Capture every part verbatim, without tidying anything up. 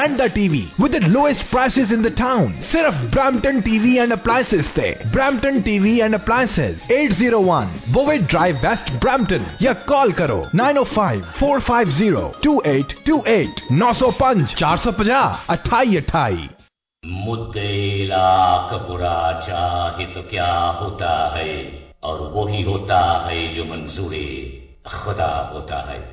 and the T V with the lowest prices in the town. सिर्फ Brampton T V and Appliances थे. Brampton T V and Appliances eight oh one Bovett Drive West Brampton या call करो nine oh five four five zero two eight two eight nine oh five four five zero अट्ठाई अट्ठाई। मुद्दे लाख बुरा चाहे तो क्या होता है, और वही होता है जो मंजूरे खुदा होता है।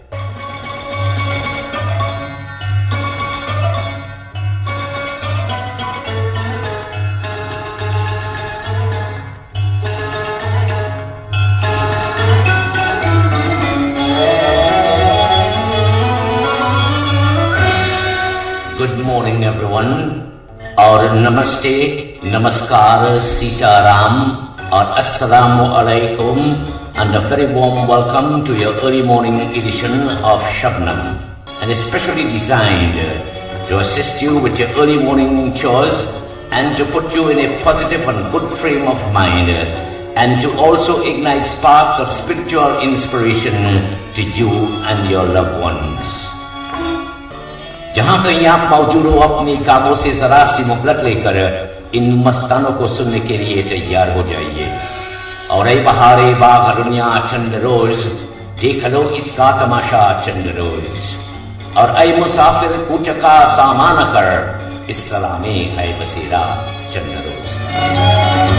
Good morning everyone, और नमस्ते, नमस्कार, Sitaram, or assalamu alaikum, and a very warm welcome to your early morning edition of Shabnam, and especially designed to assist you with your early morning chores and to put you in a positive and good frame of mind, and to also ignite sparks of spiritual inspiration to you and your loved ones. जहां कहीं आप मौजूद हो, अपने कामों से जरा सी मुहलत लेकर इन मस्तानों को सुनने के लिए तैयार हो जाइए। और ऐ बहारे बाग दुनिया चंद रोज, देख लो इसका तमाशा चंद रोज। और ऐ मुसाफिर कुछ का सामान कर, इस सलामे है बसेरा चंद रोज।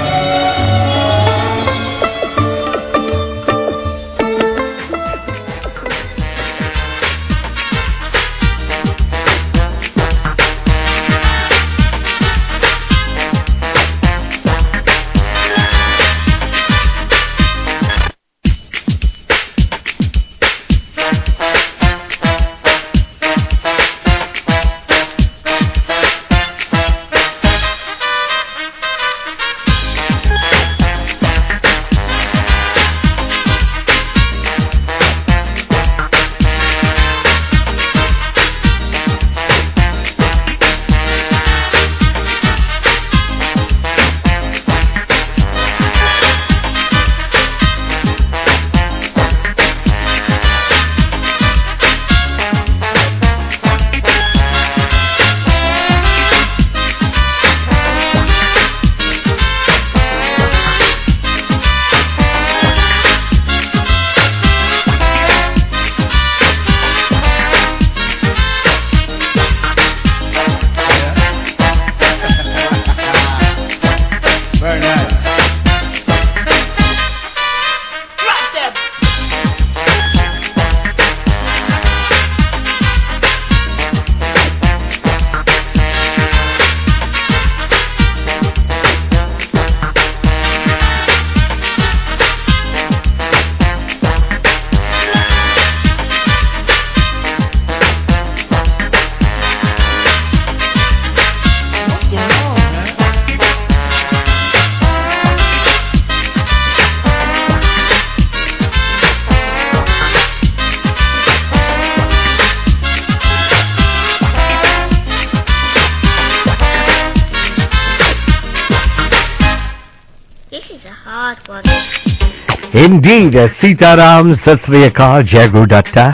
Indeed, Sitaram, Sat Sri Akal, Jai Guru Datta.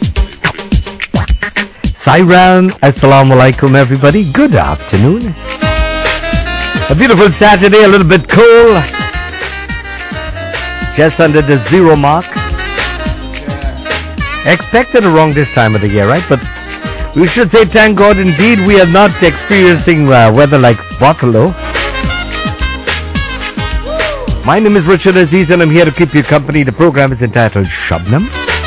Sairam, Assalamu Alaikum everybody, good afternoon. A beautiful Saturday, a little bit cool. Just under the zero mark. Expected around this time of the year, right? But we should say thank God indeed we are not experiencing uh, weather like Waterloo. My name is Richard Aziz and I'm here to keep you company. The program is entitled Shabnam.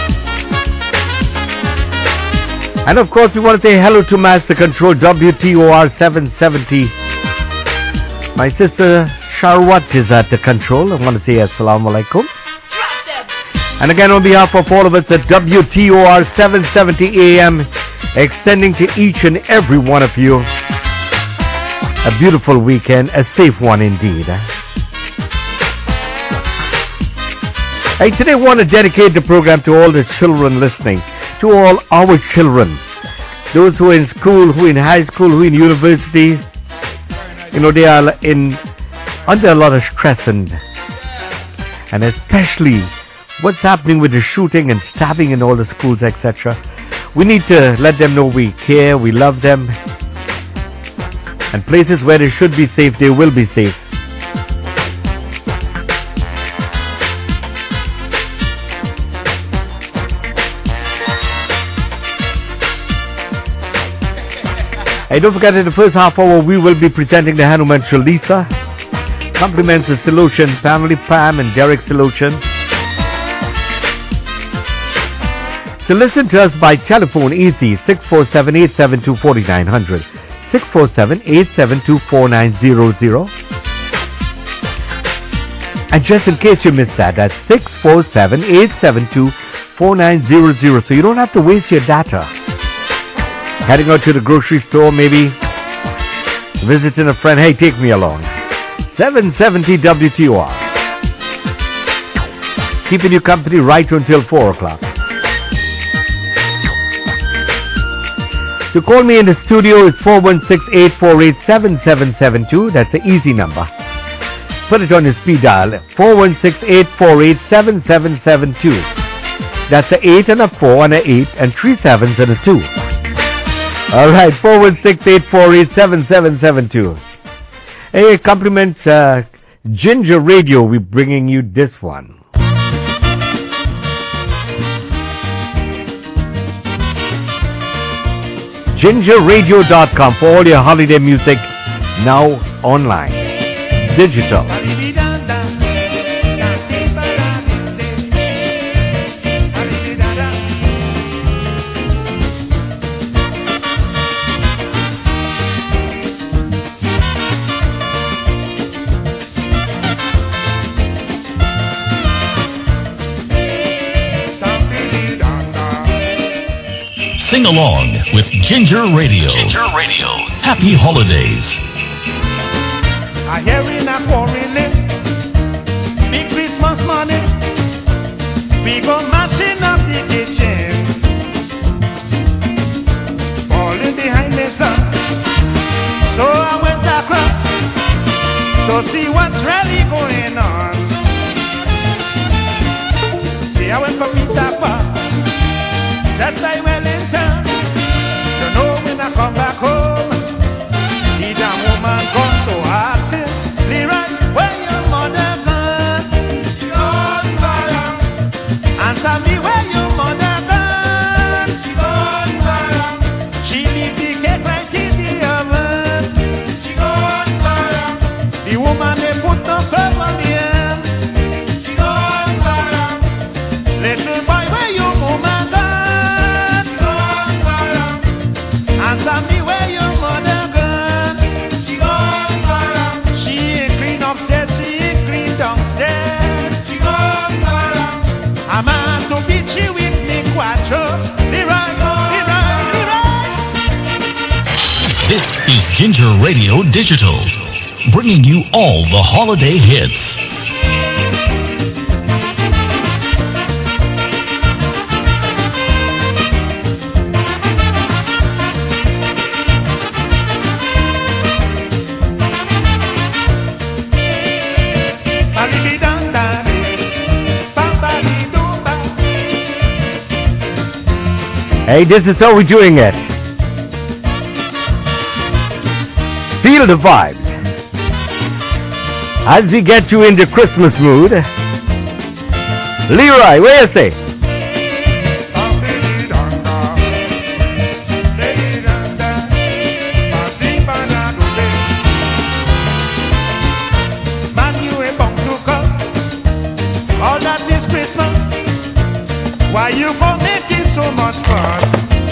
And of course we want to say hello to Master Control W T O R seven seventy. My sister Sharwat is at the control. I want to say Assalamu Alaikum. And again on behalf of all of us at W T O R seven seventy A M, extending to each and every one of you a beautiful weekend, a safe one indeed. I today want to dedicate the program to all the children listening, to all our children, those who are in school, who are in high school, who are in university. You know, they are in under a lot of stress and and especially what's happening with the shooting and stabbing in all the schools, et cetera. We need to let them know we care, we love them. And places where they should be safe, they will be safe. Hey, don't forget in the first half hour we will be presenting the Hanuman Chalisa. Compliments the Solution family, Pam and Derek Solution. So listen to us by telephone easy, six four seven, eight seven two, four nine zero zero. six four seven, eight seven two, four nine zero zero. And just in case you missed that, that's six four seven, eight seven two, four nine zero zero. So you don't have to waste your data. Heading out to the grocery store, maybe visiting a friend. Hey, take me along. seven seventy W T O R. Keeping you company right until four o'clock. To call me in the studio is four one six, eight four eight, seven seven seven two. That's the easy number. Put it on your speed dial. four one six, eight four eight, seven seven seven two. That's the eight and a four and a eight and three sevens and a two. All right, four one six, eight four eight, seven seven seven two. Hey, compliments uh, Ginger Radio. We're bringing you this one. ginger radio dot com for all your holiday music, now online, digital. Sing along with Ginger Radio. Ginger Radio. Happy holidays. I hear in a quarreling, big Christmas morning, we go mashing up the kitchen, falling behind the sun. So I went across to see what's really going on. See, I went from Easter Park, that's like Wellington. You know when I come back home, the damn woman gone, so I asked him, Leroy, where your mother gone? She gone fire. Answer me, where your mother gone? She gone fire. She leave the cake right in the oven. She gone fire. The woman they put no clothes on the end. She gone fire. Little boy, where your mama gone? Answer me, where your mother gone? She gone fire. She ain't clean upstairs, she ain't clean downstairs. She gone fire. A man to beat she with me quattro. Leroy, Leroy, Leroy. This is Ginger Radio Digital, bringing you all the holiday hits. Hey, this is how we're doing it. Feel the vibes. As we get you in the Christmas mood, Leroy, where you say? Man, you ain't bound to come. All that is Christmas. Why you go making so much fuss?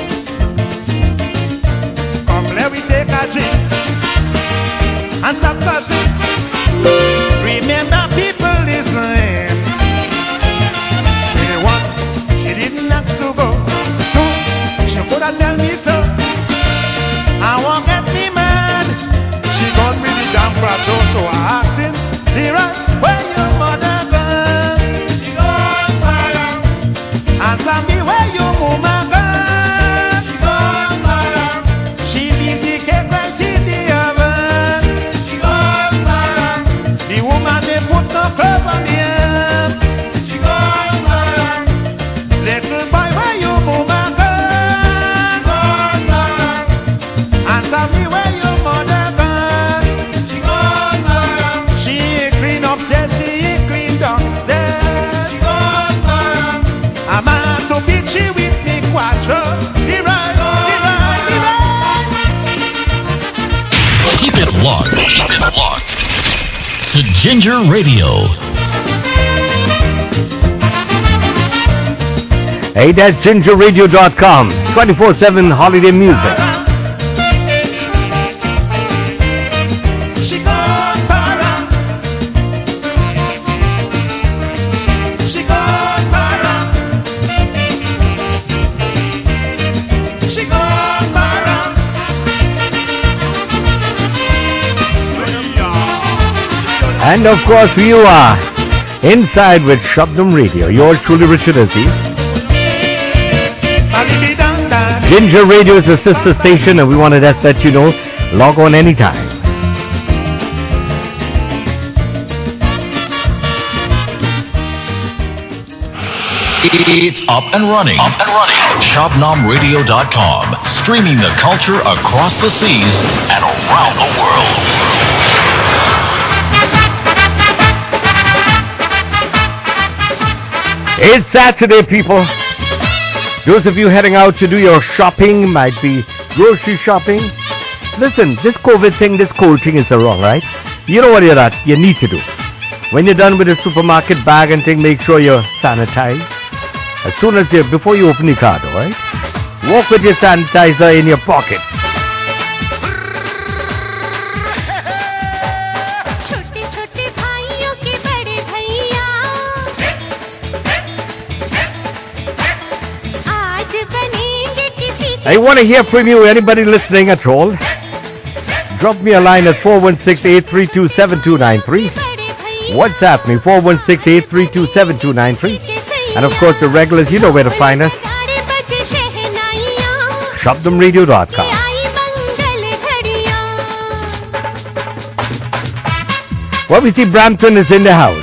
Come, let me take a drink and stop fussing. Remember, people listening. They want to Ginger Radio. Hey, that's ginger radio dot com. twenty-four seven holiday music. And of course, you are inside with Shabdam Radio. Yours truly, Richard Aziz. Ginger Radio is a sister station, and we want to just let you know, log on anytime. It's up and running. Up and running. Shabnam radio dot com. Streaming the culture across the seas and around the world. It's Saturday, people. Those of you heading out to do your shopping, might be grocery shopping. Listen, this COVID thing, this cold thing is the wrong, right? You know what you're at, you need to do. When you're done with the supermarket bag and thing, make sure you're sanitized. As soon as you, before you open your car door, right? Walk with your sanitizer in your pocket. I want to hear from you, anybody listening at all. Drop me a line at four one six, eight three two, seven two nine three. WhatsApp me, four one six, eight three two, seven two nine three. And of course, the regulars, you know where to find us. Shabdam radio dot com. Well, we see Brampton is in the house.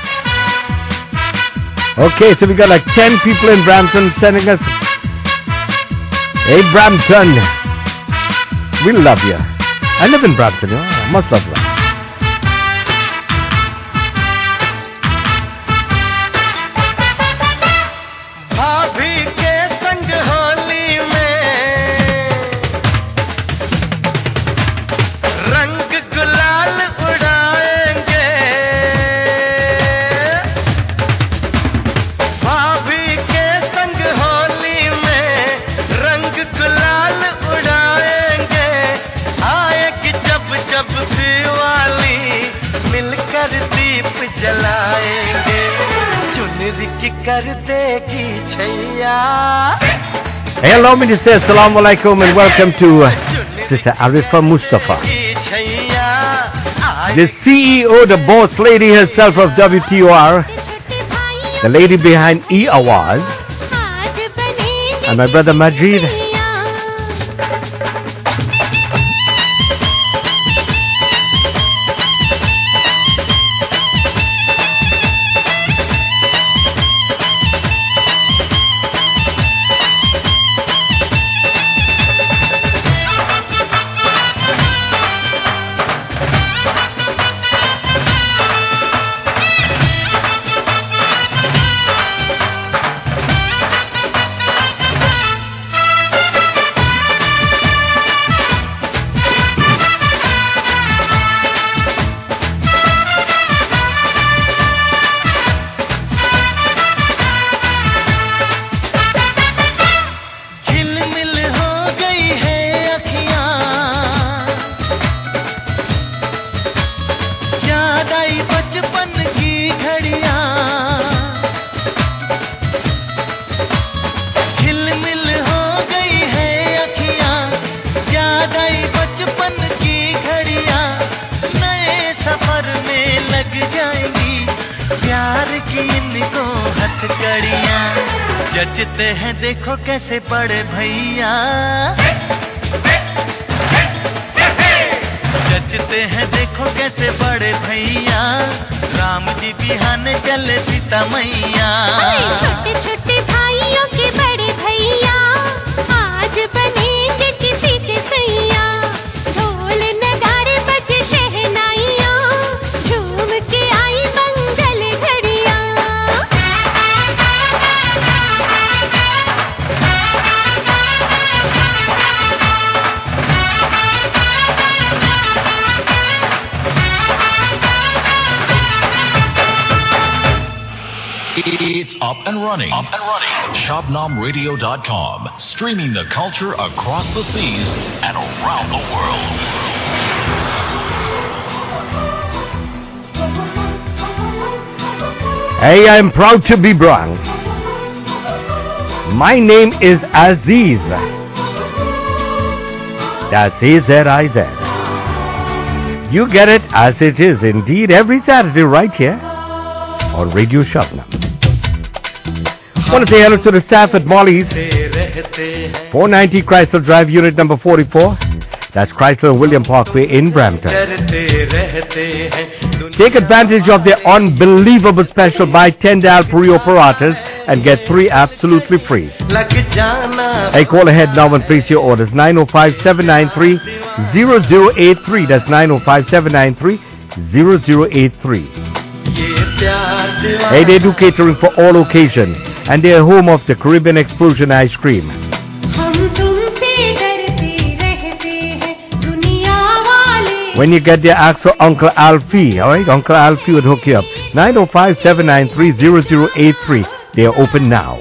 Okay, so we got like ten people in Brampton sending us. Hey, Brampton, we love you. I live in Brampton, you know, I must love you. Hey, allow me to say assalamu alaikum and welcome to uh, Sister Arifa Mustafa, the C E O, the boss lady herself of W T O R, the lady behind E-Awaz, and my brother Majid. जचते हैं देखो कैसे बड़े भैया, जचते हैं देखो कैसे बड़े भैया, राम जी बिहाने चले सीता मैया। छोटे छोटे भाइयों के बड़े भैया, आज बनेंगे किसी के सैया। ढोल नगाड़े बजे शहनाइयाँ, झूम के आई मंगल घड़ियाँ। and running. Up and running. shop nom radio dot com. Streaming the culture across the seas and around the world. Hey, I'm proud to be brown. My name is Aziz. That's A Z I Z. You get it as it is indeed every Saturday right here on Radio Shabnam. Want to say hello to the staff at Molly's, four ninety Chrysler Drive, unit number forty-four. That's Chrysler William Parkway in Brampton. Take advantage of their unbelievable special. Buy ten Dal Puri operators and get three absolutely free. Hey, call ahead now and place your orders. nine oh five, seven nine three, zero zero eight three. That's nine oh five, seven nine three, zero zero eight three. Hey, they do catering for all occasions, and they're home of the Caribbean Explosion ice cream. When you get there, ask for Uncle Alfie, alright? Uncle Alfie would hook you up. nine oh five, seven nine three, zero zero eight three. They are open now.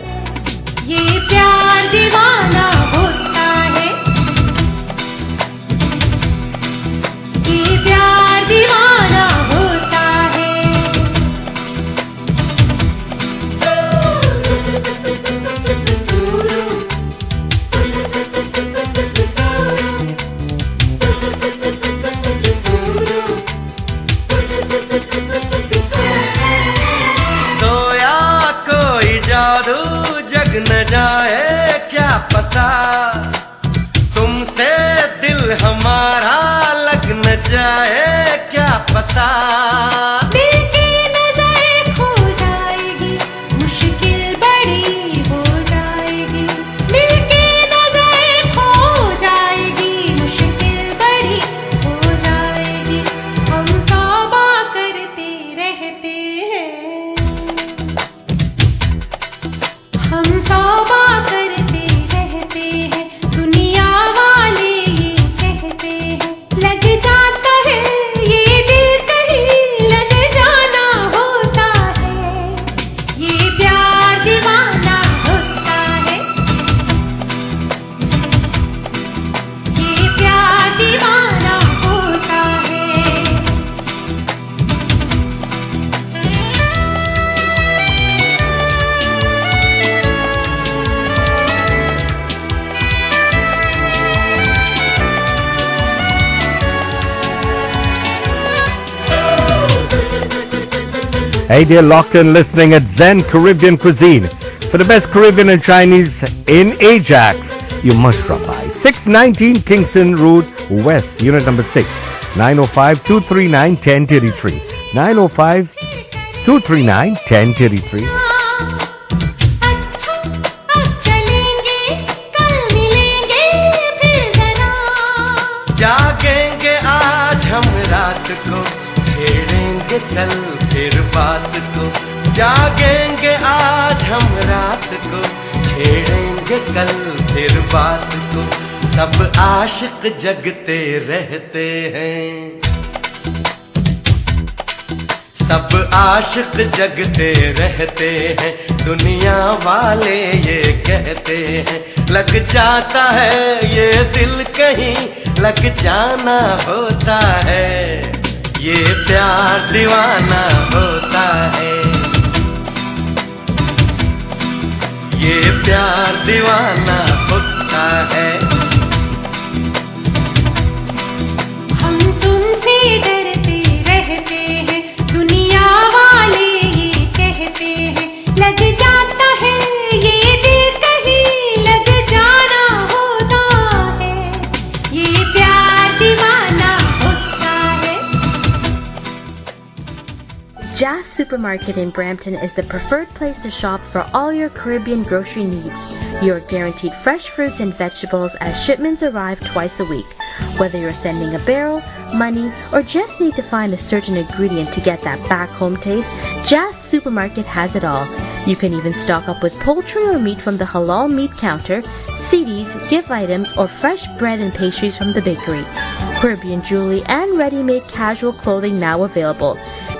न जाए क्या पता तुमसे दिल हमारा लग न जाए क्या पता दिल की नजर खो जाएगी मुश्किल बड़ी हो जाएगी दिल की नजर खो जाएगी मुश्किल बड़ी हो जाएगी हम तौबा करते रहते हैं हम तौबा करते रहते हैं दुनिया वाले ये कहते हैं लग जाता है ये दिल कहीं लग जाना होता है ये प्यार दीवाना होता है ये प्यार दीवाना होता है Hey, they're locked in listening at Zen Caribbean Cuisine. For the best Caribbean and Chinese in Ajax, you must drop by. six nineteen Kingston Road West, unit number six. nine oh five, two three nine, one oh three three. nine oh five, two three nine, one oh three three. जागेंगे आज हम रात को छेड़ेंगे कल फिर बात को जागेंगे आज हम रात को छेड़ेंगे कल फिर बात को सब आशिक जगते रहते हैं सब आशिक जगते रहते हैं दुनिया वाले ये कहते हैं लग जाता है ये दिल कहीं लग जाना होता है ये प्यार दीवाना होता है ये प्यार दीवाना होता है हम तुमसे डरते रहते हैं दुनिया वाले ये कहते हैं लग जाता है ये दिल कहीं लग जाना होता है ये प्यार दीवाना होता है Jazz Supermarket in Brampton is the preferred place to shop for all your Caribbean grocery needs. You're guaranteed fresh fruits and vegetables as shipments arrive twice a week. Whether you're sending a barrel, money, or just need to find a certain ingredient to get that back home taste, Jazz Supermarket has it all. You can even stock up with poultry or meat from the halal meat counter, C Ds, gift items, or fresh bread and pastries from the bakery. Caribbean jewelry and ready-made casual clothing now available.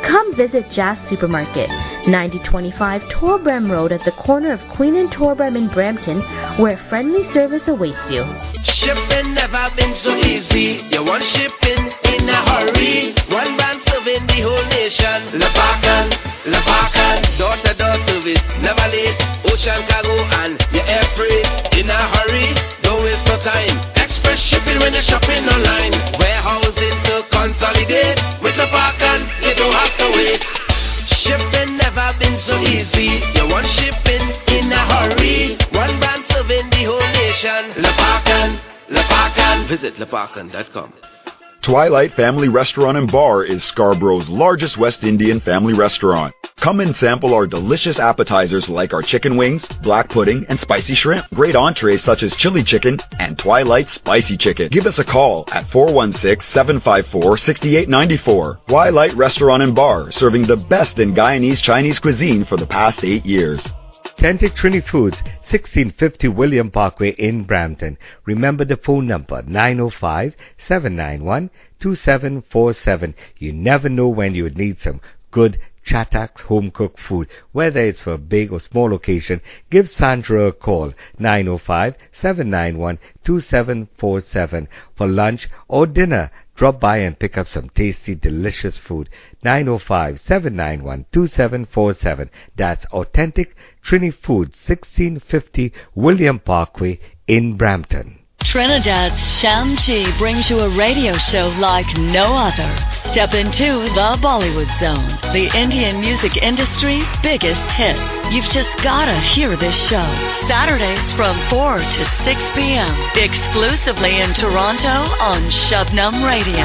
Come visit Jazz Supermarket, ninety twenty-five Torbram Road at the corner of Queen and Torbram in Brampton, where friendly service awaits you. Shipping never been so easy. You want shipping in a hurry. One brand serving the whole nation. Lepakan, Lepakan, door-to-door service, never late. Ocean cargo and your air freight in a hurry. Don't waste no time. Express shipping when you're shopping online. Warehousing to consolidate. With Lepakan, you don't have to wait. Shipping never been so easy. You want shipping in a hurry. One brand serving the whole nation. Lepakan, Lepakan. Visit lepakan dot com. Twilight Family Restaurant and Bar is Scarborough's largest West Indian family restaurant. Come and sample our delicious appetizers like our chicken wings, black pudding, and spicy shrimp. Great entrees such as chili chicken and Twilight Spicy Chicken. Give us a call at four one six, seven five four, six eight nine four. Twilight Restaurant and Bar, serving the best in Guyanese Chinese cuisine for the past eight years. Authentic Trini Foods, sixteen fifty William Parkway in Brampton. Remember the phone number, nine oh five, seven nine one, two seven four seven. You never know when you would need some good Chataks home-cooked food. Whether it's for a big or small occasion, give Sandra a call, nine oh five, seven nine one, two seven four seven. For lunch or dinner, drop by and pick up some tasty, delicious food. nine oh five, seven nine one, two seven four seven. That's Authentic Trini Foods, sixteen fifty William Parkway in Brampton. Trinidad's Shamji brings you a radio show like no other. Step into the Bollywood Zone, the Indian music industry's biggest hits. You've just gotta hear this show. Saturdays from four to six p.m. exclusively in Toronto on Shabnam Radio.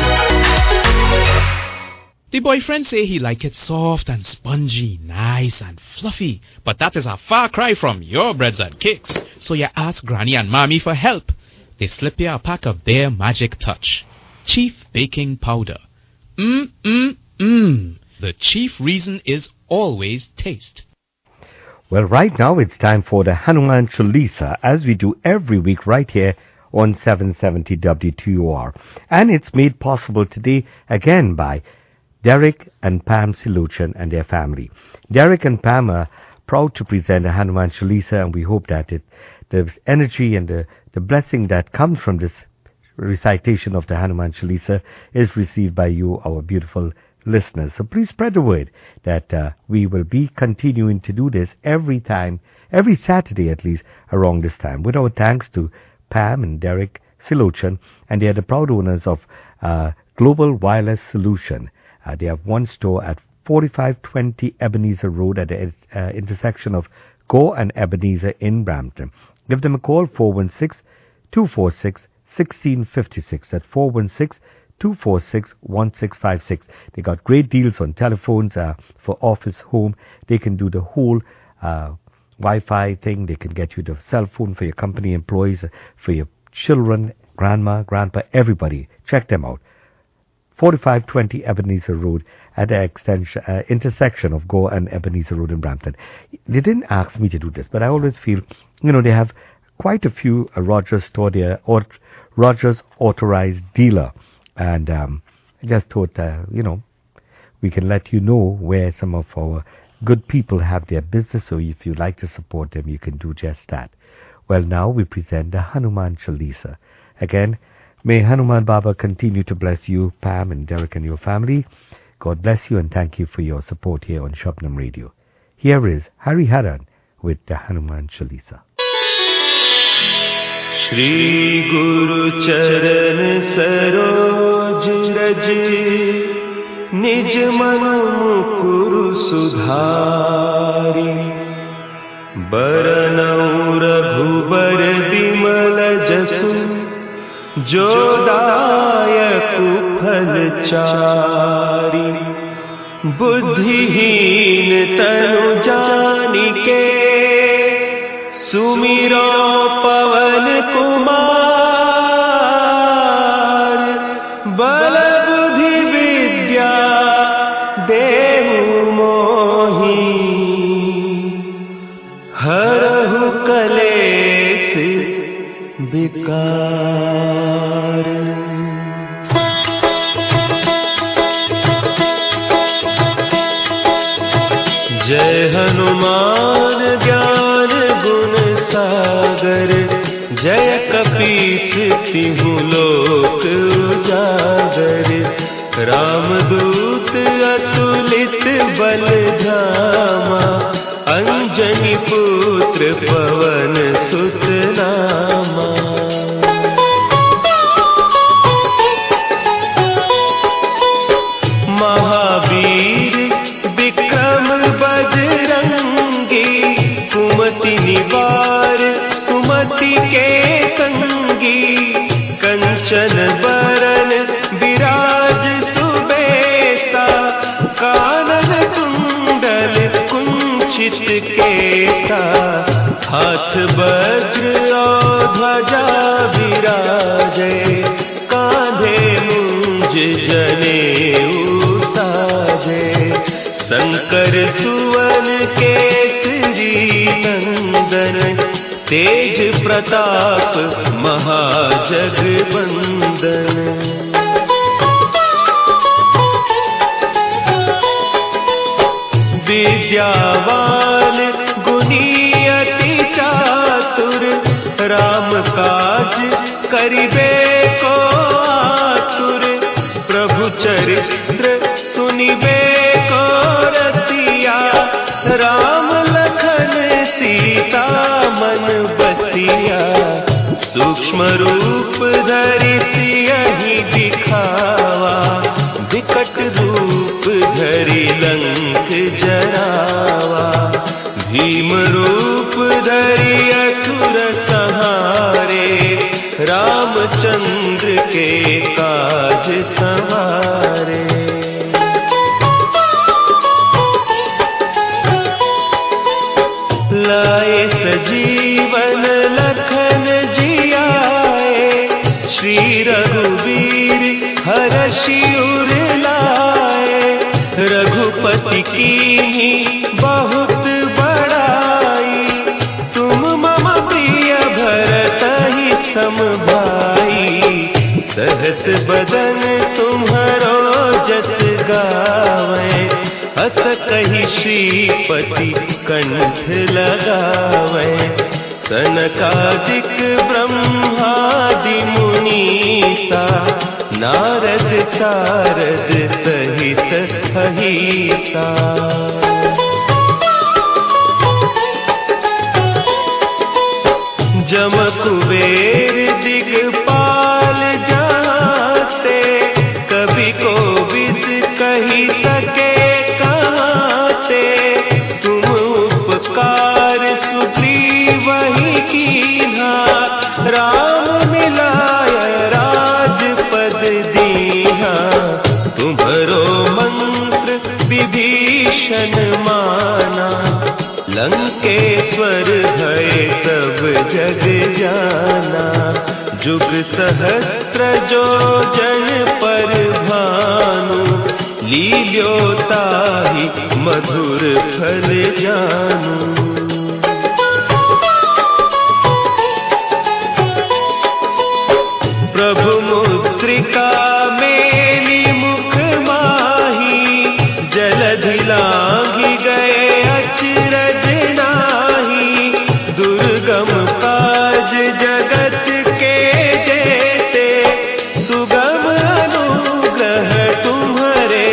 The boyfriend say he like it soft and spongy, nice and fluffy. But that is a far cry from your breads and cakes. So you ask Granny and Mommy for help. They slip you a pack of their magic touch. Chief Baking Powder. Mmm, mmm, mmm. The chief reason is always taste. Well, right now it's time for the Hanuman Chalisa, as we do every week right here on seven seventy W T O R. And it's made possible today again by Derek and Pam Siluchan and their family. Derek and Pam are proud to present a Hanuman Chalisa, and we hope that it, the energy and the, the blessing that comes from this recitation of the Hanuman Chalisa is received by you, our beautiful listeners. So please spread the word that uh, we will be continuing to do this every time, every Saturday at least, around this time. With our thanks to Pam and Derek Siluchan, and they are the proud owners of uh, Global Wireless Solution. Uh, they have one store at forty-five twenty Ebenezer Road at the uh, intersection of Gore and Ebenezer in Brampton. Give them a call, four one six, two four six, one six five six. That's four one six, two four six, one six five six. They got great deals on telephones uh, for office, home. They can do the whole uh, Wi-Fi thing. They can get you the cell phone for your company employees, uh, for your children, grandma, grandpa, everybody. Check them out. forty-five twenty Ebenezer Road at the extension, uh, intersection of Gore and Ebenezer Road in Brampton. They didn't ask me to do this, but I always feel, you know, they have quite a few uh, Rogers store there, or Rogers authorized dealer. And um, I just thought, uh, you know, we can let you know where some of our good people have their business. So if you like to support them, you can do just that. Well, now we present the Hanuman Chalisa. Again, may Hanuman Baba continue to bless you, Pam and Derek and your family. God bless you and thank you for your support here on Shabnam Radio. Here is Hari Haran with the Hanuman Chalisa. Shri Guru Charan Saroj Raj Nij Manu Mukuru Sudhari Baranau Raghubar Bimal Jasu Jodayak Phal Chari Buddhihin Tanu Janike Sumiro Pavan Kumar Bala Buddhi Vidya Dehu Mohi Harahu Kales Bikar. रामदूत अतुलित बल धामा, अंजनी पुत्र पवन सुत नामा। महावीर विक्रम बजरंगी, कुमति निवार सुमति के संगी। कंचन बरन विराज सुबेसा, कानन कुंडल कुंचित केसा। हाथ वज्र और ध्वजा विराजे, कांधे मुंज जनेऊ साजे। शंकर सुवन केसरी नंदन, तेज प्रताप महाजगवंदन। विद्यावान गुणी अति चातुर, राम काज करिबे को आतुर। प्रभु चरित्र सुनिबे को रसिया, राम लखन सीता मन बसिया। सूक्ष्म रूप धरि सियहि दिखावा, विकट रूप धरि लंक जरावा। भीम रूप धरि असुर संहारे, रामचंद्र के काज संवारे। लाए सजीवन लखन जियाए, श्री रघुवीर हरषि उर लाए। रघुपति कीन्ही बहुत बड़ाई, तुम मम प्रिय भरतहि सम भाई। सहस बदन तुम्हरो जस गावै, अस कहि श्रीपति कंठ लगावै। सनकादिक ब्रह्मादि मुनीसा, नारद सारद सहित अहिसा। जम कुबेर दिगपाल जाते, कवि कोविद कही सके कहते। तुम उपकार सुग्रीवहि कीन्हा, राम मिलाय राजपद दीन्हा। तुम्हरो मंत्र विभीषण माना, लंकेश्वर भय सब जग जाना। जुग सहस्त्र जो जन पर भानु, लील्यो ताहि मधुर फल जानू। प्रभु मुद्रिका मेली मुख माही, जलधि लांघि गए अचरज नाही। दुर्गम काज जगत के जेते, सुगम अनुग्रह तुम्हरे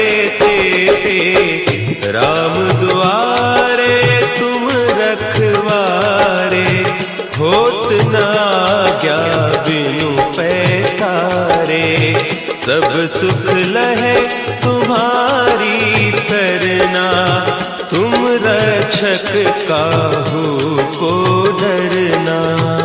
तेते। राम दुआरे तुम रखवारे, होत न आज्ञा बिनु पैसारे। सब सुख लहे तुम्हारी सरना, तुम रक्षक काहू को डरना।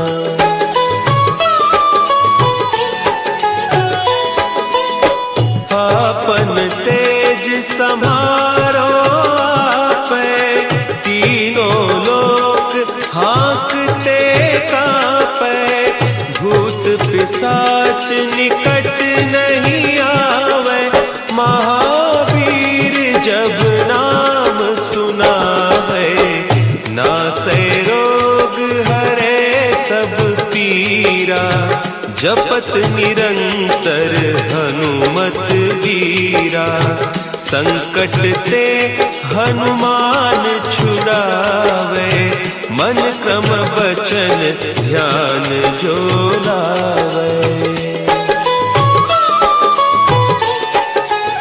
आपन तेज समारो आपै, तीनों लोक हाँकते कांपै। भूत पिशाच निकट नहीं आवे, महावीर जब नाम सुनावे। नासै रोग हरे सब पीरा, जपत निरंतर हनुमत वीरा। संकट ते हनुमान छुड़ावे, मन क्रम बचन ध्यान जो लावे।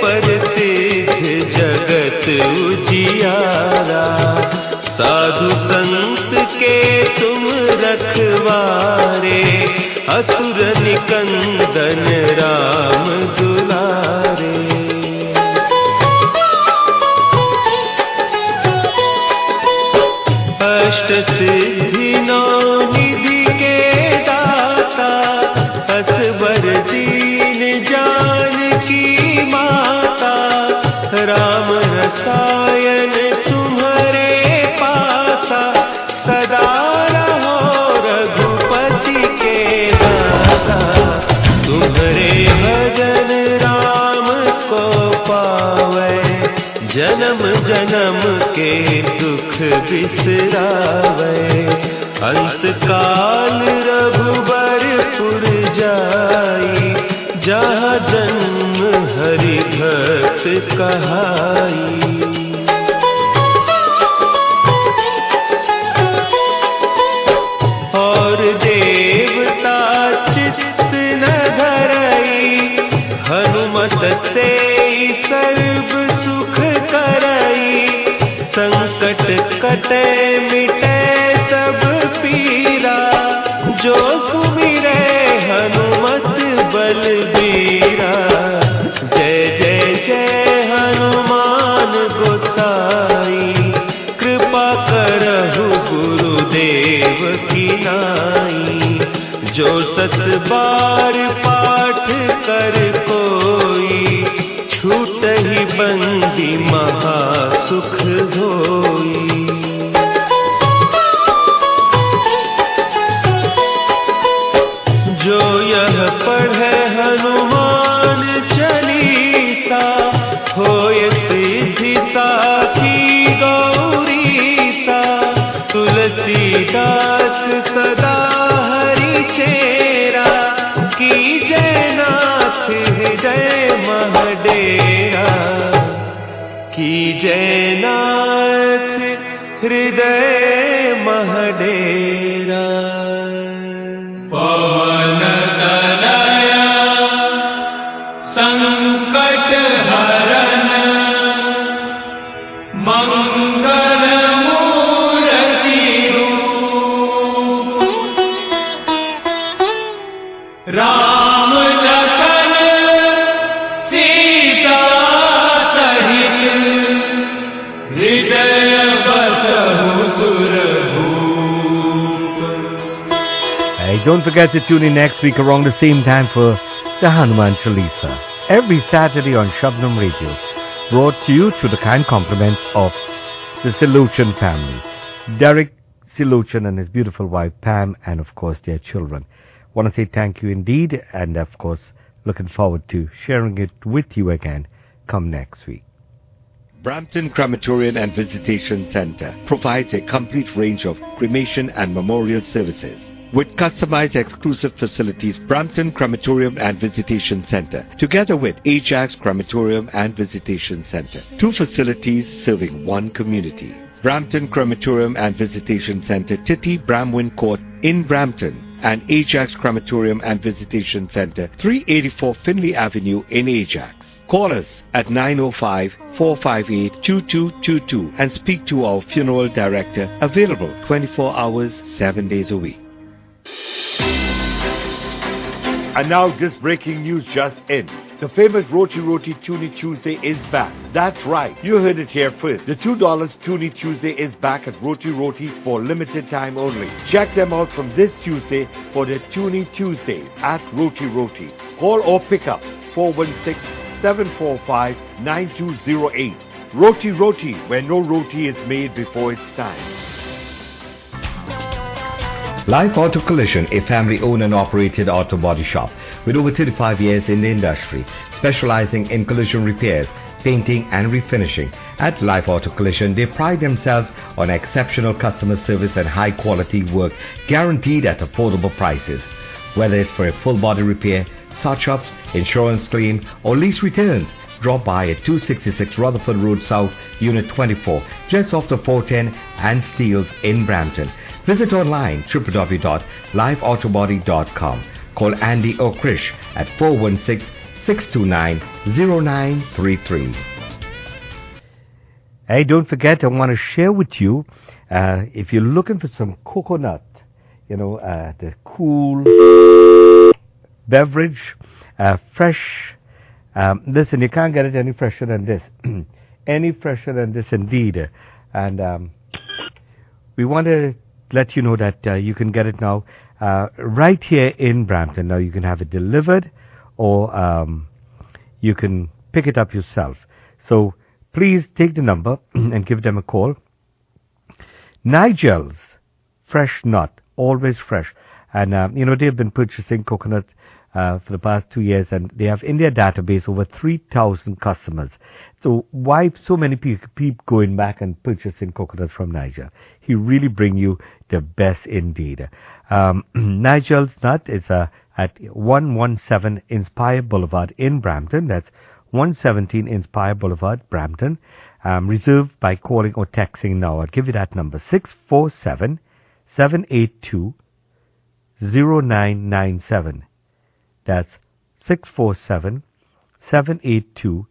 पर सिद्ध जगत उजियारा, साधु संत के तुम रखवारे, असुर निकंदन राम दुलारे। अष्ट सिद्धि नौ निधि के दाता, असबर दीन जानकी माता, राम रसायन तुम्हारे पासा, सदा रहो रघुपति के दाता। तुम्हारे भजन राम को पावे, जन्म जन्म के दुख बिसरावे। अंत काल रघुबरपुर जाई, जहाँ जन्म हरि भक्त कहाई। और देवता चित्त न धरई, हनुमत से सर्व सुख करई। संकट कटे मिटे सब पीरा, जो सुमिरे हनुमत बलबीरा। जय जय जय हनुमान गोसाई, कृपा करहु गुरुदेव की नाई। जो सत बार पाठ कर कोई, छूटहि बंदी महासुख होई। जो यह पढ़े हनुमान चालीसा, होय सिद्धि साखी गौरीसा। तुलसीदास सदा हरि चेरा, की जय नाथ हृदय महडेरा। की जय नाथ हृदय महडेरा। पवन तनया संकट हरन, मंगल मूर्ति रूप। राम लखन सीता सहित, हृदय बसहु सुरभूप। Hey, don't forget to tune in next week around the same time for the Hanuman Chalisa. Every Saturday on Shabnam Radio. Brought to you through the kind compliments of the Siluchan family. Derek Siluchan and his beautiful wife Pam, and of course their children. Want to say thank you indeed, and of course looking forward to sharing it with you again come next week. Brampton Crematorium and Visitation Center provides a complete range of cremation and memorial services. With customized exclusive facilities, Brampton Crematorium and Visitation Center, together with Ajax Crematorium and Visitation Center, two facilities serving one community. Brampton Crematorium and Visitation Center, Titty Bramwin Court in Brampton, and Ajax Crematorium and Visitation Center, three eighty-four Finley Avenue in Ajax. Call us at nine oh five, four five eight, two two two two and speak to our funeral director, available twenty-four hours, seven days a week. And now this breaking news just in. The famous Roti Roti Toonie Tuesday is back. That's right, you heard it here first. The two dollar Toonie Tuesday is back at Roti Roti for limited time only. Check them out from this Tuesday for the Toonie Tuesdays at Roti Roti. Call or pick up four one six, seven four five, nine two zero eight. Roti Roti, where no roti is made before its time. Life Auto Collision, a family-owned and operated auto body shop with over thirty-five years in the industry, specializing in collision repairs, painting and refinishing. At Life Auto Collision, they pride themselves on exceptional customer service and high-quality work guaranteed at affordable prices. Whether it's for a full-body repair, touch-ups, insurance claim or lease returns, drop by at two sixty-six Rutherford Road South, Unit twenty-four, just off the four ten and Steeles in Brampton. Visit online w w w dot live autobody dot com. Call Andy or Krish at four one six, six two nine, zero nine three three. Hey, don't forget, I want to share with you, uh, if you're looking for some coconut, you know, uh, the cool beverage, uh, fresh. Um, listen, you can't get it any fresher than this. Any fresher than this, indeed. And um, we want to let you know that uh, you can get it now uh, right here in Brampton. Now, you can have it delivered, or um, you can pick it up yourself. So please take the number and give them a call. Nigel's Fresh Nut, always fresh. And, um, you know, they've been purchasing coconut uh, for the past two years, and they have in their database over three thousand customers. So why so many people keep going back and purchasing coconuts from Nigel? He really bring you the best indeed. Um, Nigel's Nut is uh, at one seventeen Inspire Boulevard in Brampton. That's one seventeen Inspire Boulevard, Brampton. Um, reserved by calling or texting now. I'll give you that number, six four seven, seven eight two, zero nine nine seven. That's six four seven, seven eight two,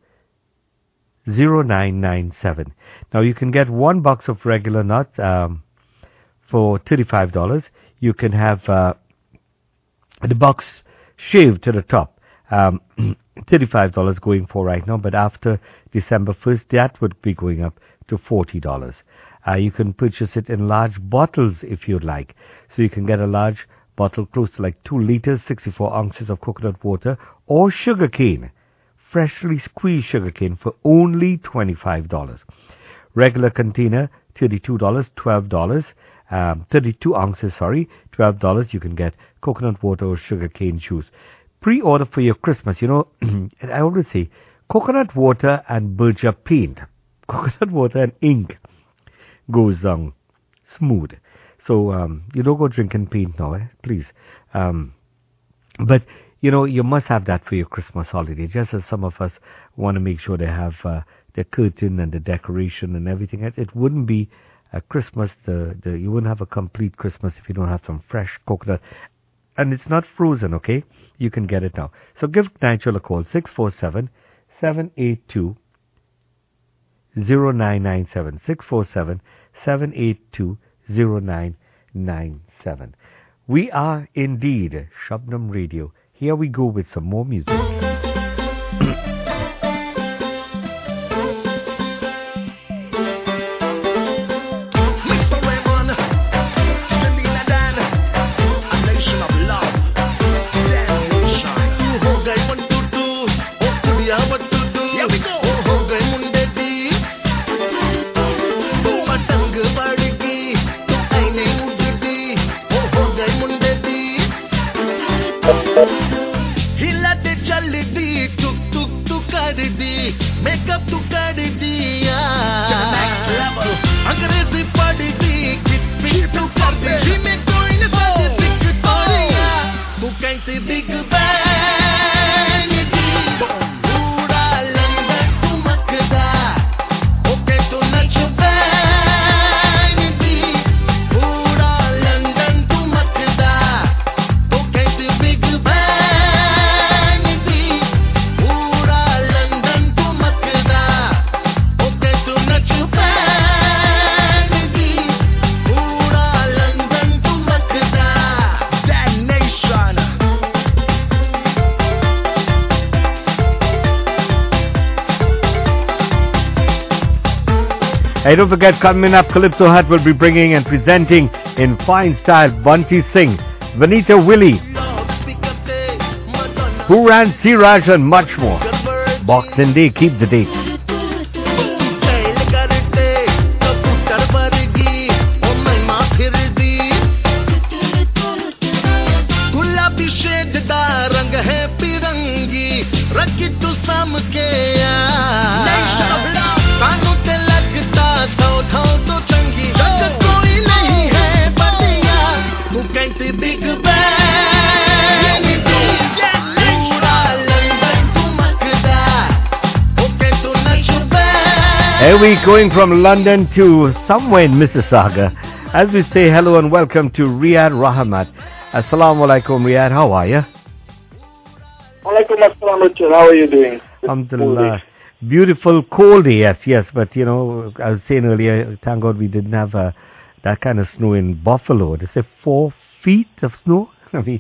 zero nine nine seven. Now, you can get one box of regular nuts um, for thirty-five dollars. You can have uh, the box shaved to the top. Um, thirty-five dollars going for right now, but after December first, that would be going up to forty dollars. Uh, you can purchase it in large bottles if you'd like. So you can get a large bottle close to like two liters, sixty-four ounces of coconut water, or sugar cane, freshly squeezed sugar cane for only twenty-five dollars. Regular container, thirty-two dollars, twelve dollars, um, thirty-two ounces, sorry, twelve dollars. You can get coconut water or sugar cane juice. Pre-order for your Christmas. You know, I always say, coconut water and Berger paint, coconut water and ink goes um, smooth. So um, you don't go drinking paint now, eh? Please. Um, but, you know, you must have that for your Christmas holiday, just as some of us want to make sure they have uh, the curtain and the decoration and everything else. It wouldn't be a Christmas, the, the you wouldn't have a complete Christmas if you don't have some fresh coconut. And it's not frozen, okay? You can get it now. So give Nigel a call, six four seven, seven eight two, zero nine nine seven, six four seven, seven eight two, zero nine nine seven. We are indeed Shabnam Radio. Here we go with some more music. Hey, don't forget, coming up, Calypso Hut will be bringing and presenting in fine style Bunty Singh, Vanita Willie, Who Ran Siraj, and much more. Boxing Day, keep the date. Here we going from London to somewhere in Mississauga as we say hello and welcome to Riyad Rahmat. Assalamu alaikum, Riyad. How are you? Alaikum assalam, Richard. How are you doing? Alhamdulillah. Beautiful cold day, yes, yes. But, you know, I was saying earlier, thank God we didn't have uh, that kind of snow in Buffalo. They say four feet of snow. I mean,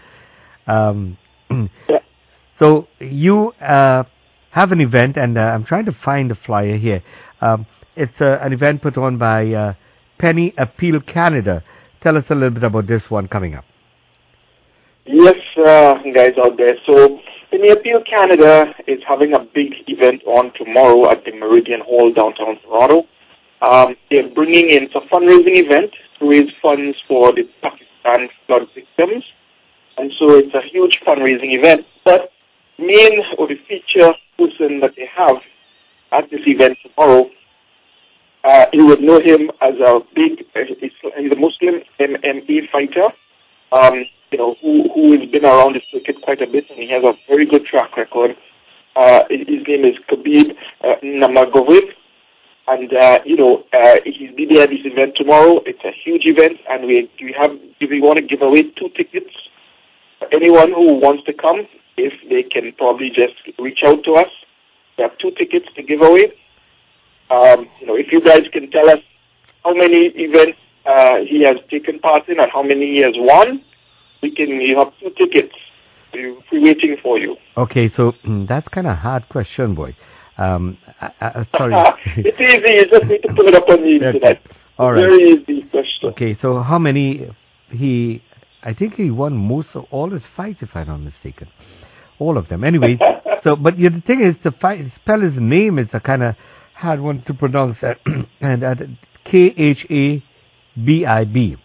um, yeah. So you uh, have an event, and uh, I'm trying to find a flyer here. Um, it's uh, an event put on by uh, Penny Appeal Canada. Tell us a little bit about this one coming up. Yes, uh, guys out there. So, Penny Appeal Canada is having a big event on tomorrow at the Meridian Hall downtown Toronto. Um, they're bringing in a fundraising event to raise funds for the Pakistan flood victims. And so it's a huge fundraising event. But main or the feature person that they have at this event tomorrow, uh, you would know him as a big, uh, he's a Muslim M M A fighter. Um, you know, who, who has been around the circuit quite a bit, and he has a very good track record. Uh, his name is Khabib uh, Nurmagomedov, and, uh, you know, uh, he'll be there at this event tomorrow. It's a huge event, and we, we have, we want to give away two tickets for anyone who wants to come. If they can probably just reach out to us. We have two tickets to give away. Um, you know, if you guys can tell us how many events uh, he has taken part in and how many he has won, we can, you have two tickets. We're waiting for you. Okay, so that's kind of a hard question, boy. Um, I, I, sorry. It's easy. You just need to pull it up on the internet. All right. Very easy question. Okay, so how many he... I think he won most of all his fights, if I'm not mistaken. All of them. Anyway, so, but yeah, the thing is, the fight, spell his name is a kind of hard one to pronounce. Uh, and uh, K H A B I B.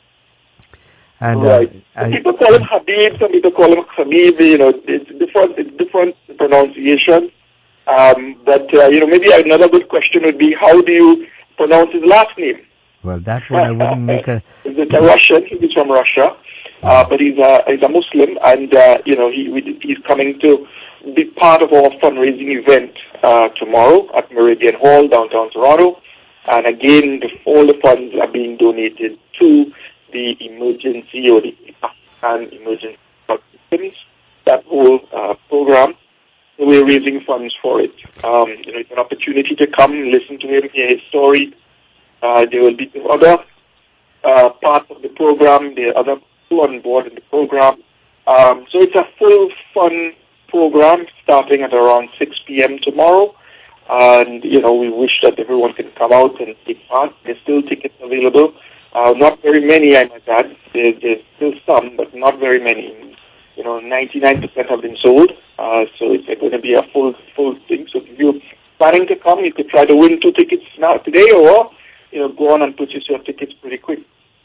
And, right. Uh, some people call him Habib, some people call him Khabib, you know, it's different, it's different pronunciation. Um, but, uh, you know, maybe another good question would be, how do you pronounce his last name? Well, that's what I wouldn't make a... Is it a Russian? He's from Russia. Uh, but he's a, he's a Muslim, and, uh, you know, he he's coming to be part of our fundraising event uh, tomorrow at Meridian Hall, downtown Toronto. And again, the, all the funds are being donated to the emergency or the Pakistan emergency victims, that whole uh, program. So we're raising funds for it. Um, you know, it's an opportunity to come, listen to him, hear his story. Uh, there will be other uh, parts of the program, the other on board in the program. Um, so it's a full fun program starting at around six p.m. tomorrow. And, you know, we wish that everyone can come out and take part. There's still tickets available. Uh, not very many, I might add. There, there's still some, but not very many. You know, ninety-nine percent have been sold. Uh, so it's going to be a full, full thing. So if you're planning to come, you could try to win two tickets now today, or, you know, go on and purchase your tickets pretty quick.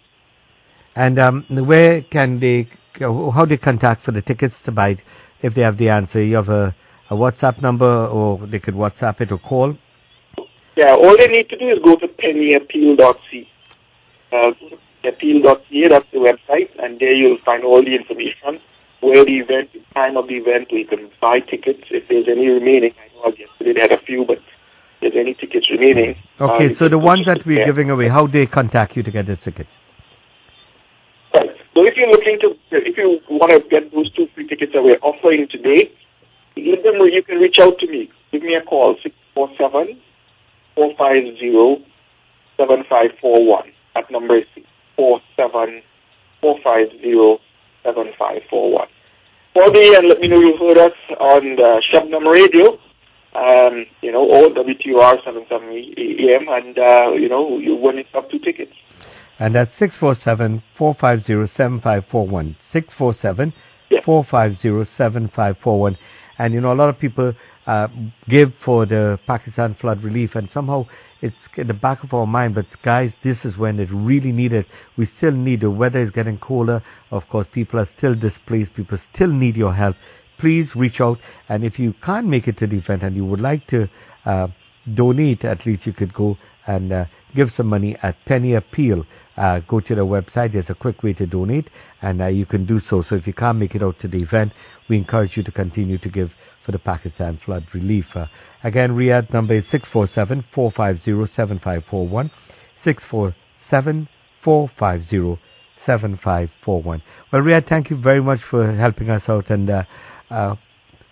And um, where can they, how do they contact for the tickets to buy it if they have the answer? You have a, a WhatsApp number, or they could WhatsApp it or call? Yeah, all they need to do is go to penny appeal dot c a. Uh, appeal dot c a, that's the website, and there you'll find all the information, where the event, the time of the event, where you can buy tickets if there's any remaining. I know yesterday they had a few, but if there's any tickets remaining. Okay, uh, so the ones that we're there. giving away, how do they contact you to get the tickets? Right. So if you're looking to, if you want to get those two free tickets that we're offering today, give them, you can reach out to me. Give me a call, six four seven, four five zero, seven five four one. That number is six four seven, four five zero, seven five four one. Call me and let me know you heard us on the Shabnam Radio, um, you know, or W T O R seven seventy A M, and, uh, you know, you win up two tickets. And that's six four seven, four five zero, seven five four one. six four seven, four five zero, seven five four one. And, you know, a lot of people uh, give for the Pakistan flood relief, and somehow it's in the back of our mind, but guys, this is when it really needed. We still need, the weather is getting colder. Of course, people are still displaced. People still need your help. Please reach out. And if you can't make it to the event and you would like to uh, donate, at least you could go and uh, give some money at Penny Appeal. Uh, go to the website. There's a quick way to donate, and uh, you can do so. So if you can't make it out to the event, we encourage you to continue to give for the Pakistan flood relief. Uh, again, Riyadh number is six four seven, four five zero, seven five four one. six four seven, four five zero, seven five four one. Well, Riyadh, thank you very much for helping us out, and uh, uh,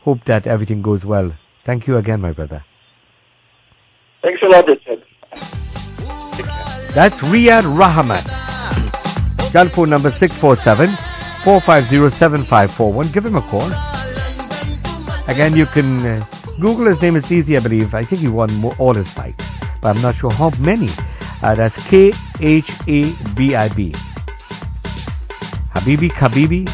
hope that everything goes well. Thank you again, my brother. Thanks a lot, Richard. That's Riyad Rahman. Telephone number six four seven, four five zero, seven five four one. Give him a call. Again, you can uh, Google his name. It's easy, I believe. I think he won more, all his fights, but I'm not sure how many. Uh, that's K H A B I B. Habibi, Khabibi.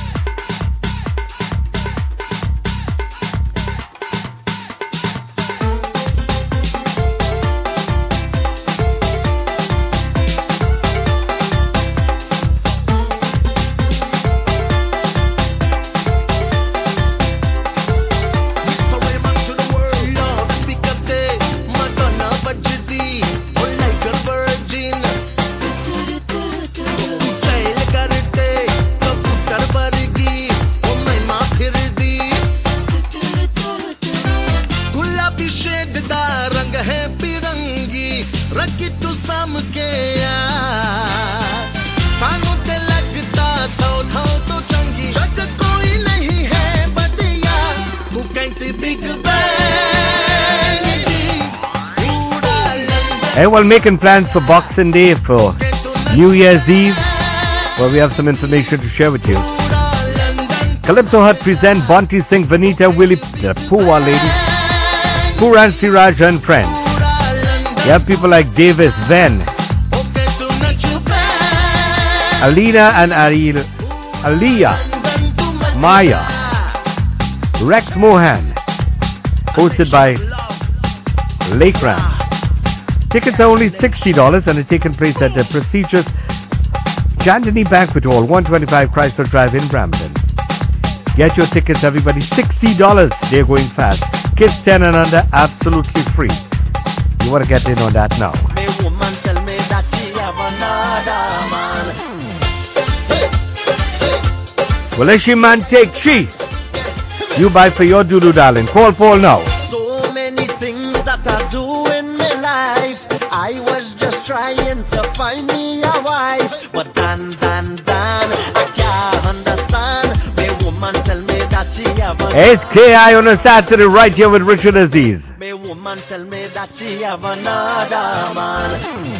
Everyone making plans for Boxing Day, for New Year's Eve. Well, we have some information to share with you. Calypso Hut present Bonti Singh, Vanita, Willie, the Poowa lady, Puran Siraj and friends. You have people like Davis, Ven, Alina and Ariel, Aliyah, Maya, Rex Mohan, hosted by Lake Ram. Tickets are only sixty dollars and are taking place at the prestigious Chandni Banquet Hall, one twenty-five Chrysler Drive in Brampton. Get your tickets, everybody. sixty dollars. They're going fast. Kids ten and under, absolutely free. You want to get in on that now. Well, let she man take she. You buy for your doodoo, darling. Call Paul now. So many things that I do in my life. I was just trying to find me a wife. But Dan, Dan, Dan, I can't understand. My woman tell me that she have another. S K I on a Saturday right here with Richard Aziz. My woman tell me that she have another man.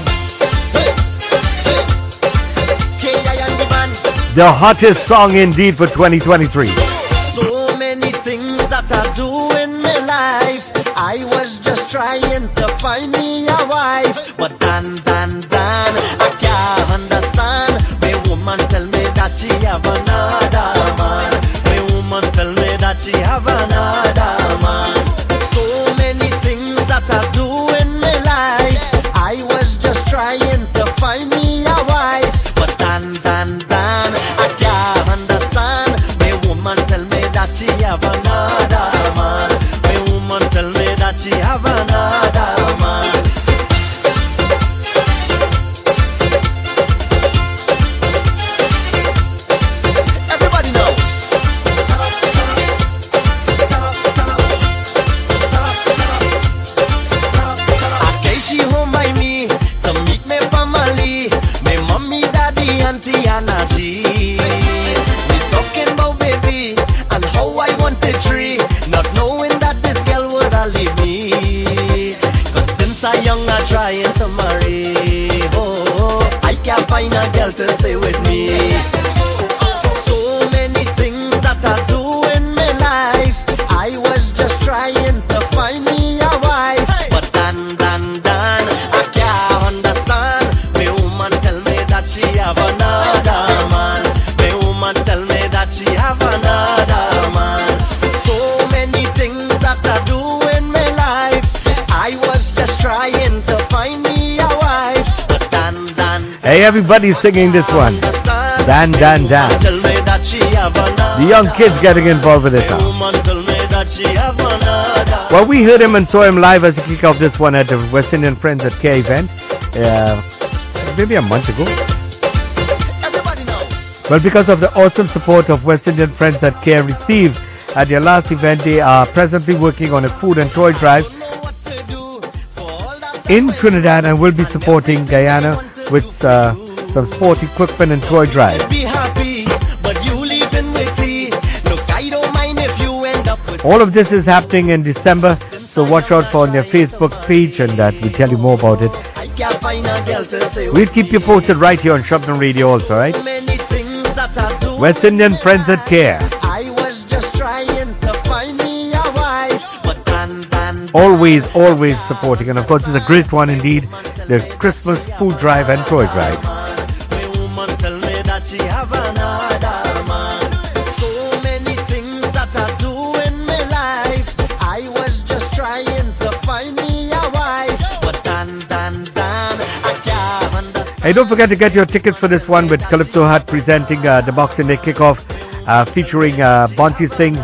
K I and the band. The hottest song indeed for twenty twenty-three. So many things that I do in my life. I was just trying to find me a wife. But Dan, Dan, Dan, I can't understand. My woman tell me that she have another man. My woman tell me that she have another man. So many things that I do in my life. I was just trying to find me a wife. But Dan, Dan, Dan, I can't understand. My woman tell me that she have another man. My woman tell me that she have another man. Everybody know. I came she home by me to meet my family, my mommy, daddy, auntie, and auntie. We talking about baby and how I want a tree, not knowing that this girl would leave me. Cause since I young I trying to marry. Oh, I can't find a girl to stay with me. So many things that I do in my life. I was just trying to find me a wife. But Dan, Dan, Dan, I can't understand. My woman tell me that she have another man. My woman tell me that she have another man. So many things that I do in my life. I was just trying to find me a wife. But Dan, Dan, Hey, everybody's singing this one. Dan, Dan, Dan. tell me that she have another. The young kids getting involved with it now. Woman tell me that she have another. Well, we heard him and saw him live as he kicked off this one at the West Indian Friends at Care event. Uh, maybe a month ago. Everybody know. Well, because of the awesome support of West Indian Friends at Care received at their last event, they are presently working on a food and toy drive in Trinidad and will be supporting Guyana with uh, some sport equipment and toy drive. Be happy, but you leaving with tea. Look, I don't mind if you end up with All of this is happening in December, so watch out for on their Facebook page, and that we tell you more about it. We'll keep you posted right here on Shabnam Radio also, right? West Indian Friends at Care. Always, always supporting, and of course it's a great one indeed, the Christmas food drive and toy drive. Hey, don't forget to get your tickets for this one with Calypso Hut presenting uh, the Boxing Day kickoff, uh, featuring uh, Bonti Singh,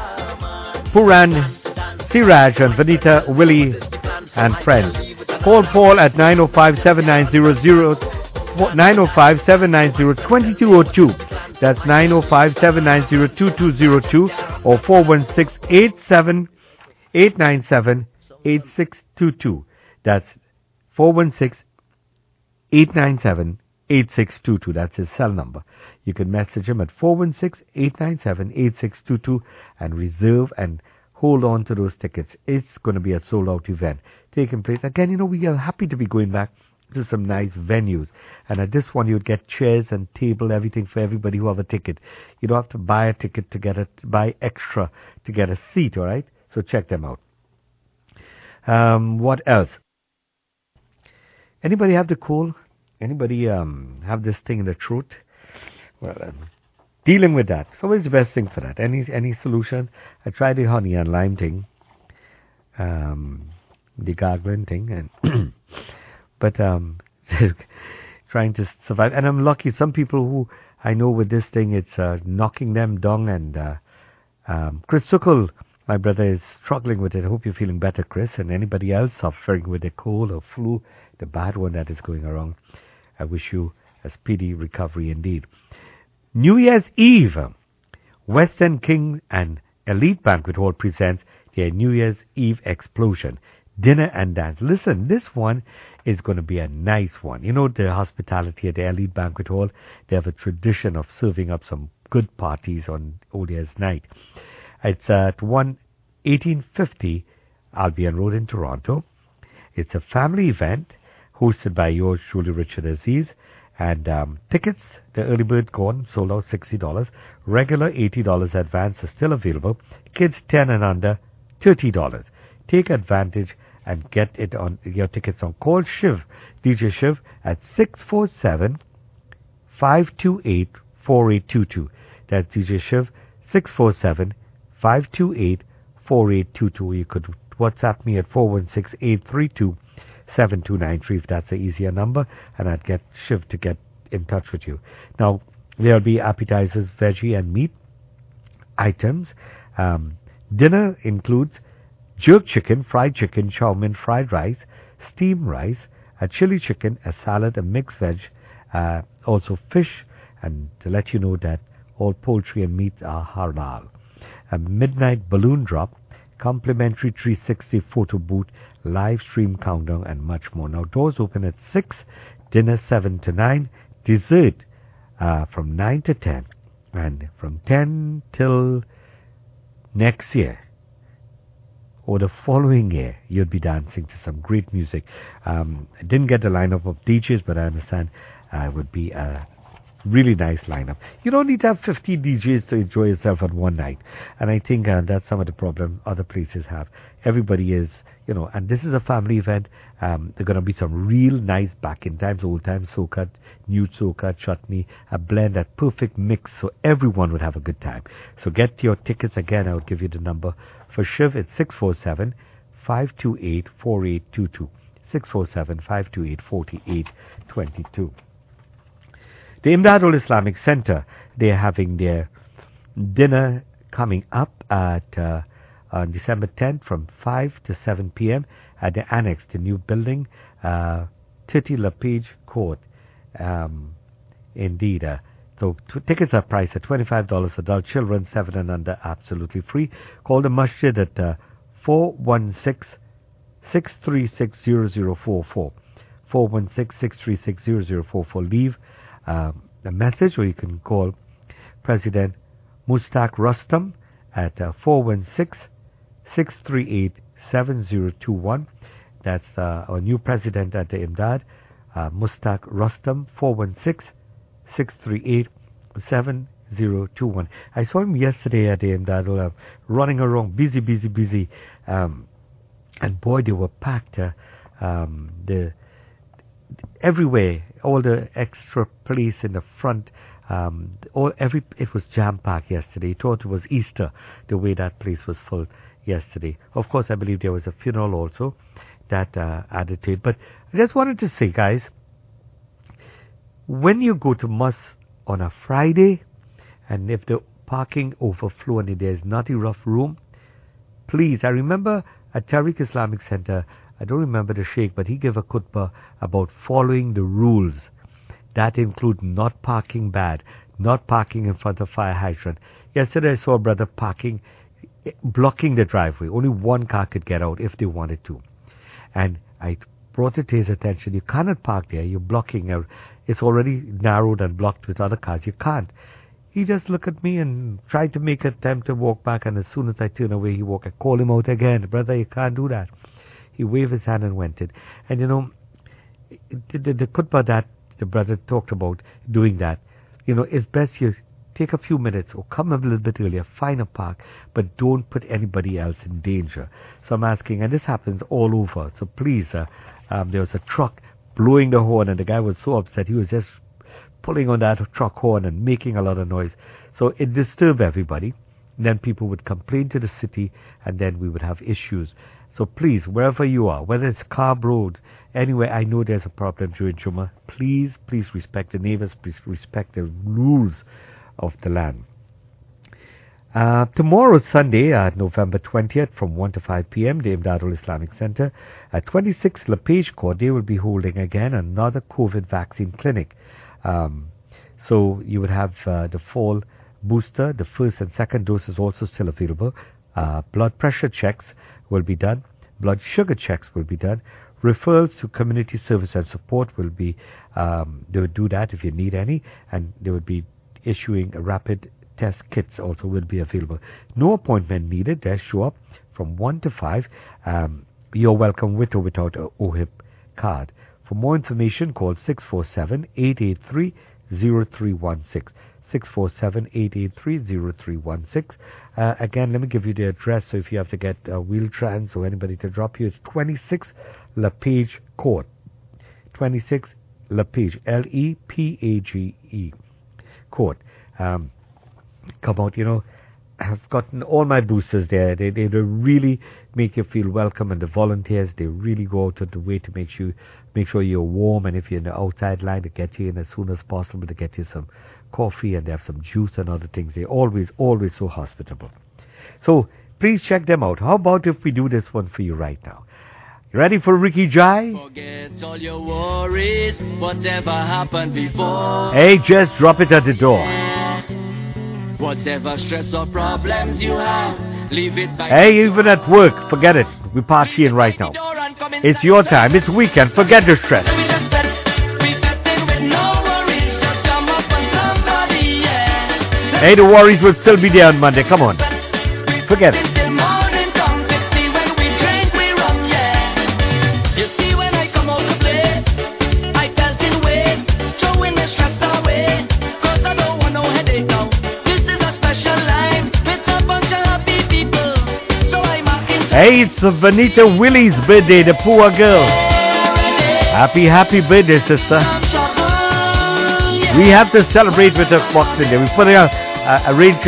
Puran, Siraj, and Vanita, Willie, and friends. Call Paul at nine oh five, seven nine zero zero, nine oh five, seven nine zero, two two oh two. That's nine oh five, seven nine zero, two two oh two or four one six, eight seven, eight nine seven, eight six two two. That's four one six, eight nine seven, eight six two two. That's his cell number. You can message him at four one six, eight nine seven, eight six two two and reserve and hold on to those tickets. It's going to be a sold-out event taking place. Again, you know, we are happy to be going back to some nice venues. And at this one, you'd get chairs and table, everything for everybody who have a ticket. You don't have to buy a ticket to get a, buy extra to get a seat, all right? So check them out. Um, what else? Anybody have the cold? Anybody um, have this thing in the throat? Well, um, dealing with that. So what's the best thing for that? Any any solution? I tried the honey and lime thing, um, the gargling thing, and but um, trying to survive. And I'm lucky. Some people who I know with this thing, it's uh, knocking them down. And uh, um, Chris Sukul, my brother, is struggling with it. I hope you're feeling better, Chris. And anybody else suffering with a cold or flu, the bad one that is going around, I wish you a speedy recovery indeed. New Year's Eve, West End King and Elite Banquet Hall presents their New Year's Eve explosion, dinner and dance. Listen, this one is going to be a nice one. You know, the hospitality at the Elite Banquet Hall, they have a tradition of serving up some good parties on Old Year's night. It's at one eighteen fifty Albion Road in Toronto. It's a family event hosted by yours, Julie Richard Aziz. And um, tickets, the early bird gone, sold out sixty dollars. Regular eighty dollars advance is still available. Kids ten and under, thirty dollars. Take advantage and get it on your tickets on. Call Shiv, D J Shiv, at six four seven, five two eight, four eight two two. That's D J Shiv, six four seven, five two eight, four eight two two. You could WhatsApp me at four one six, eight three two, seven two nine three if that's an easier number, and I'd get Shiv to get in touch with you. Now, there'll be appetizers, veggie and meat items. Um, dinner includes jerk chicken, fried chicken, chow mein, fried rice, steamed rice, a chili chicken, a salad, a mixed veg, uh, also fish, and to let you know that all poultry and meat are halal. A midnight balloon drop, complimentary three sixty photo booth, live stream countdown, and much more. Now, doors open at six, dinner seven to nine, dessert uh, from nine to ten, and from ten till next year or the following year, you'll be dancing to some great music. Um, I didn't get the lineup of D Js, but I understand uh, it would be a really nice lineup. You don't need to have fifty D Js to enjoy yourself on one night. And I think uh, that's some of the problem other places have. Everybody is, you know, and this is a family event. Um, there are going to be some real nice back in times, old times, soca, new soca, chutney, a blend, that perfect mix, so everyone would have a good time. So get your tickets again. I'll give you the number. For Shiv, it's six four seven, five two eight, four eight two two. six four seven, five two eight, four eight two two. The Imdadul Islamic Center, they're having their dinner coming up at uh, on December tenth from five to seven p.m. at the Annex, the new building, uh, thirty LaPage Court. Um, indeed. Uh, so t- tickets are priced at twenty-five dollars adult, children seven and under, absolutely free. Call the masjid at uh, four one six, six three six, zero zero four four. four one six, six three six, zero zero four four. Leave um, a message, or you can call President Mustaq Rustam at uh, four one six, six three eight, seven zero two one. That's uh, our new president at the Imdad, uh, Mustaq Rostam, four one six, six three eight, seven zero two one. I saw him yesterday at the Imdad, uh, running around, busy, busy, busy. Um, and boy, they were packed. Uh, um, the everywhere, all the extra place in the front. Um, all every it was jam-packed yesterday. He thought it was Easter, the way that place was full yesterday. Of course, I believe there was a funeral also that uh, added to it. But I just wanted to say, guys, when you go to Mosque on a Friday, and if the parking overflow and there's not enough room, please, I remember at Tariq Islamic Center, I don't remember the sheikh, but he gave a khutbah about following the rules. That include not parking bad, not parking in front of fire hydrant. Yesterday I saw a brother parking, blocking the driveway. Only one car could get out if they wanted to. And I brought it to his attention, you cannot park there, you're blocking. A, it's already narrowed and blocked with other cars, you can't. He just looked at me and tried to make an attempt to walk back, and as soon as I turned away, he walked. I called him out again, brother, you can't do that. He waved his hand and went in. And you know, the, the, the khutbah that the brother talked about doing that, you know, it's best you take a few minutes or come a little bit earlier, find a park, but don't put anybody else in danger. So I'm asking, and this happens all over, so please, uh, um, there was a truck blowing the horn, and the guy was so upset, he was just pulling on that truck horn and making a lot of noise. So it disturbed everybody. And then people would complain to the city, and then we would have issues. So please, wherever you are, whether it's Carb Road, anywhere, I know there's a problem during Jummah, please, please respect the neighbors, please respect the rules of the land. Uh, tomorrow, Sunday, uh, November twentieth, from one to five p.m., the Imdadul Islamic Center at twenty-six LePage Court, they will be holding again another COVID vaccine clinic. Um, so you would have uh, the fall booster, the first and second dose is also still available. Uh, blood pressure checks will be done. Blood sugar checks will be done. Referrals to community service and support will be, um, they would do that if you need any, and they would be issuing a rapid test kits also will be available. No appointment needed. Just show up from one to five. Um, you're welcome with or without a O H I P card. For more information, call six four seven, eight eight three, zero three one six. six four seven, eight eight three, zero three one six. Uh, again, let me give you the address, so if you have to get uh, Wheel-Trans or anybody to drop you, it's twenty-six LePage Court. twenty-six LePage, L E P A G E Court. Um, come out, you know, I've gotten all my boosters there. They, they they really make you feel welcome, and the volunteers, they really go out of the way to make sure make sure you're warm, and if you're in the outside line, to get you in as soon as possible, to get you some coffee, and they have some juice and other things. They're always, always so hospitable. So please check them out. How about if we do this one for you right now? You ready for Ricky Jai? Forget all your worries, whatever happened before. Hey, just drop it at the door. Whatever stress or problems you have, leave it back. Hey, even at work, forget it. We're partying right now. It's your time. It's weekend. Forget the stress. Hey, the worries will still be there on Monday. Come on. Forget it. Hey, it's Vanita Willie's birthday, the poor girl. Happy, happy birthday, sister. We have to celebrate with her Boxing Day. We put a, a, a arrange